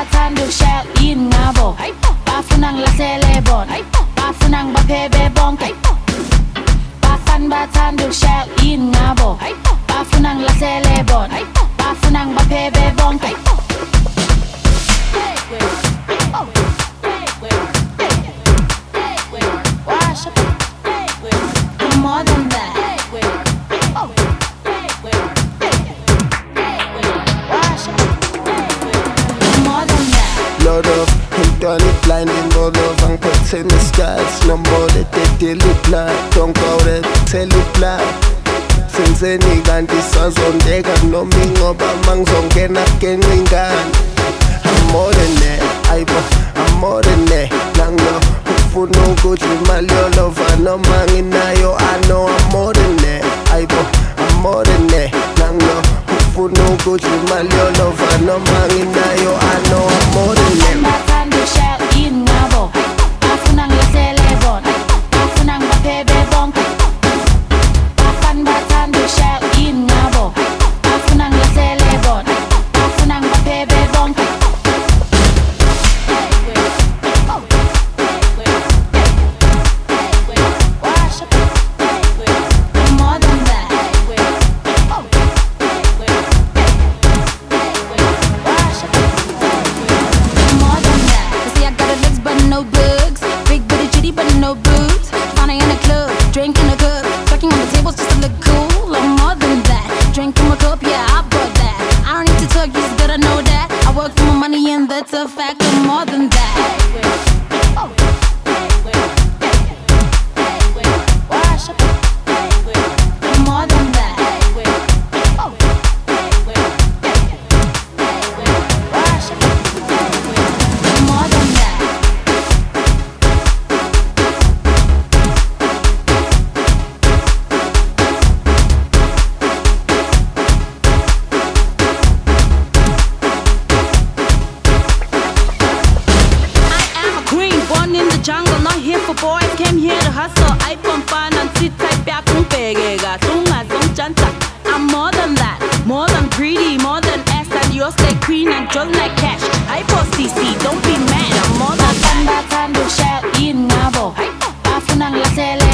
bathanda ukushaya ingabo, bafuna ngilahlele bona, bafuna ngibaphebe bonke. Bafana bathanda ukushaya ingabo, bafuna ngilahlele bona, bafuna ngibaphebe bonke. More than that. Lot of umntwana blinding all of angiphethe neskies nombole dedela ublood don't go there tell ublood senzeni kanti sazondeka noma ingoba mangizongena genqa ingane. I'm more than that, ayibo, I'm more than that. Nango ufuna ukudla imali yolova noma nginayo, I know I'm more than that, ayibo, I'm more than that. Nango ufuna ukudla imali yolova noma nginayo, I know I'm more than that. Bathanda ukushaya ingabo, bafuna ngilahlele bona, bafuna ngibaphebe bonke. Bafana bathanda ukushaya ingabo, bafuna ngilahlele bona, bafuna ngibaphebe bonke. More than that. More than that. See, I got a legs but no bugs, big booty chitty but no boobs. Find her in a club, drinking a cup, fucking on the tables just to look cool. I'm more than that. Drinking my cup, yeah, I bought that. I don't need to talk, you just gotta know that. I work for my money and that's a fact. I'm more than that. More than that. More than that. I am a queen, born in the jungle, not here for boys, came here to hustle. I pump fun and sit tight back I'm more than that, more than pretty, more than ass and you'll stay queen and just like cash. I post CC, don't be mad, I'm more than that. Bathanda ukushaya ingabo, bafuna ngilahlele